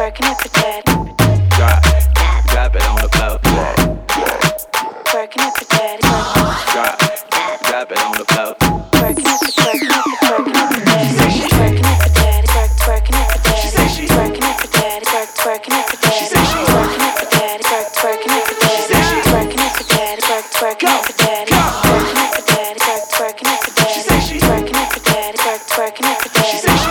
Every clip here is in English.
Twerking it for daddy. Drop it on the floor. Twerking it for daddy. Drop it on the floor. Twerking it for daddy. Twerking it for daddy. Twerking it for daddy. Twerking it for daddy. Twerking it for daddy. Twerking it for daddy. Twerking it for daddy. Twerking it for daddy. Twerking it for daddy. Twerking it for daddy. Twerking it for daddy. Twerking it for daddy. Twerking it for daddy. Twerking it for daddy. Twerking it for daddy. Twerking it for daddy. Twerking it for daddy. Twerking it for daddy. Twerking it for daddy.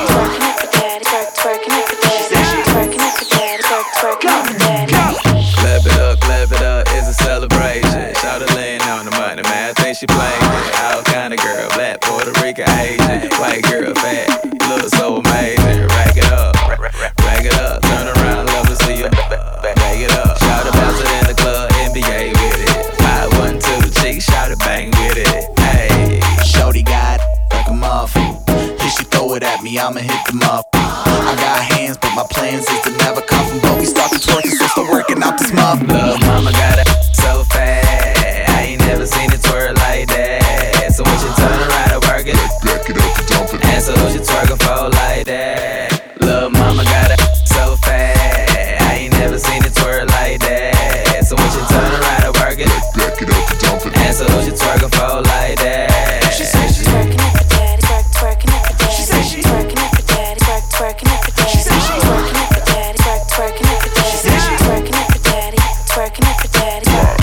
Clap it up, it's a celebration. Shout her laying on the money, man. I think she playing it. All kind of girl, black, Puerto Rican, Asian, white girl, fat, look so amazing. Rack it up, turn around, love to see you. Back it up. Shout her bounce it in the club, NBA with it. 512 chick, shout it bang with it. Hey, shorty got like a muff. If she throw it at me, I'ma hit them up. I got hands, but my plans is to never come from. But we start to twerking, so start working out this muff. Lil' mama got it so fat, I ain't never seen it twerk like that. So when she turn around and work it, Back it up and dump it. and so she twerking for like that. Lil' mama got it so fat, I ain't never seen it twerk like that. So when she turn around and work it, Back it up and dump it. and so she twerking for like that. She said she's twerking it for daddy. Twerking it for daddy. She said she's twerking it for daddy. Twerking it for daddy. She said she's twerking it for daddy. Twerking it for daddy. She said she's twerking it for daddy. Twerking it for daddy.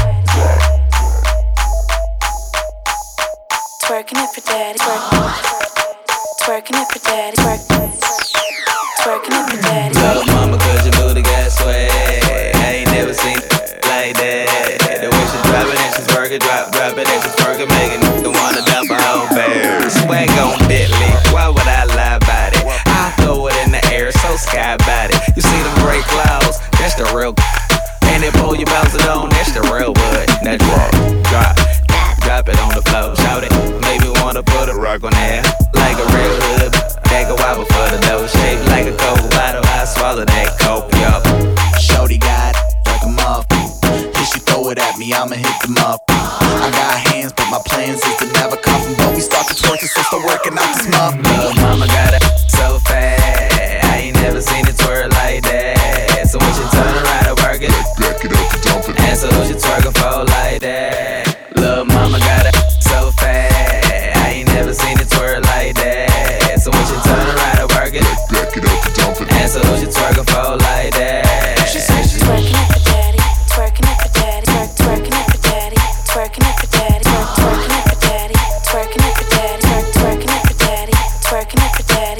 Twerking it for daddy. Twerking it for daddy. Twerking it for daddy. Lil' mama, cause your booty got swag, I ain't never seen it like that. The way she drop it and she's working, drop it and she's working, making the wanna dump a whole bear. Swag on Bentley, why would I lie about it? I throw it in the air, so sky about it. You see them gray clouds, that's the real. And then pull you bounce it on, that's the real wood. Now drop it on the floor, shout it. Maybe wanna put a rock on there, like a real hood. Take a wobble for the dough, shaped like a Coke bottle. I swallow that coke, yup. Shorty got like a muff. If she throw it at me, I'ma hit them up. I got hands, but my plans is to never come from. But we start to twerking, so start working out this muff. Lil' mama got it so fat, I ain't never seen it twerk like that. So when she turn around and work it, Back it up and dump it. and so she twerking for like that. Lil' mama got it so fat, I ain't never seen it twerk like that. So when she turn around and work it, Back it up and dump it. and so she twerking for like that. She said she's twerking it for daddy. Twerking it for daddy. Twerking it for daddy. Twerking it for daddy. Twerking it for daddy. Twerking it for daddy. Twerking it for daddy. Twerking it for daddy.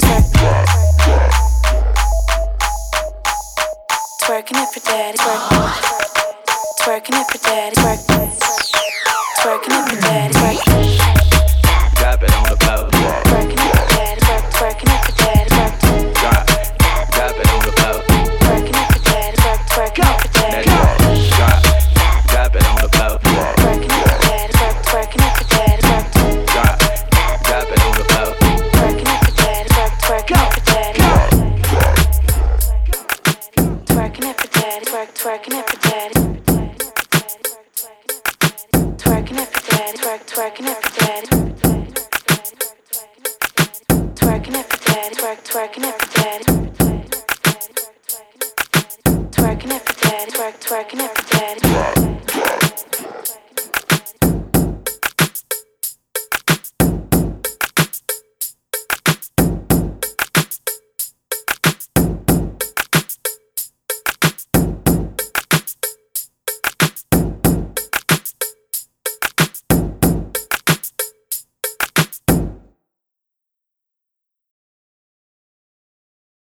Twerking it for daddy. Twerking it for daddy. Twerking it for daddy. Drop it on the floor. Twerking it for daddy. Twerking it for daddy. Drop it on the floor. Twerking it for daddy. Twerking it for daddy. Drop it on the floor. Twerking it for daddy. Twerking it for daddy. Drop it on the floor. Twerking it for daddy. Twerking it for daddy. Twerking it for daddy. Twerking it for daddy. Twerking it for daddy. Twerking it for daddy. Twerking it for daddy. Twerking it for daddy. Twerking it for daddy. Twerking it for daddy.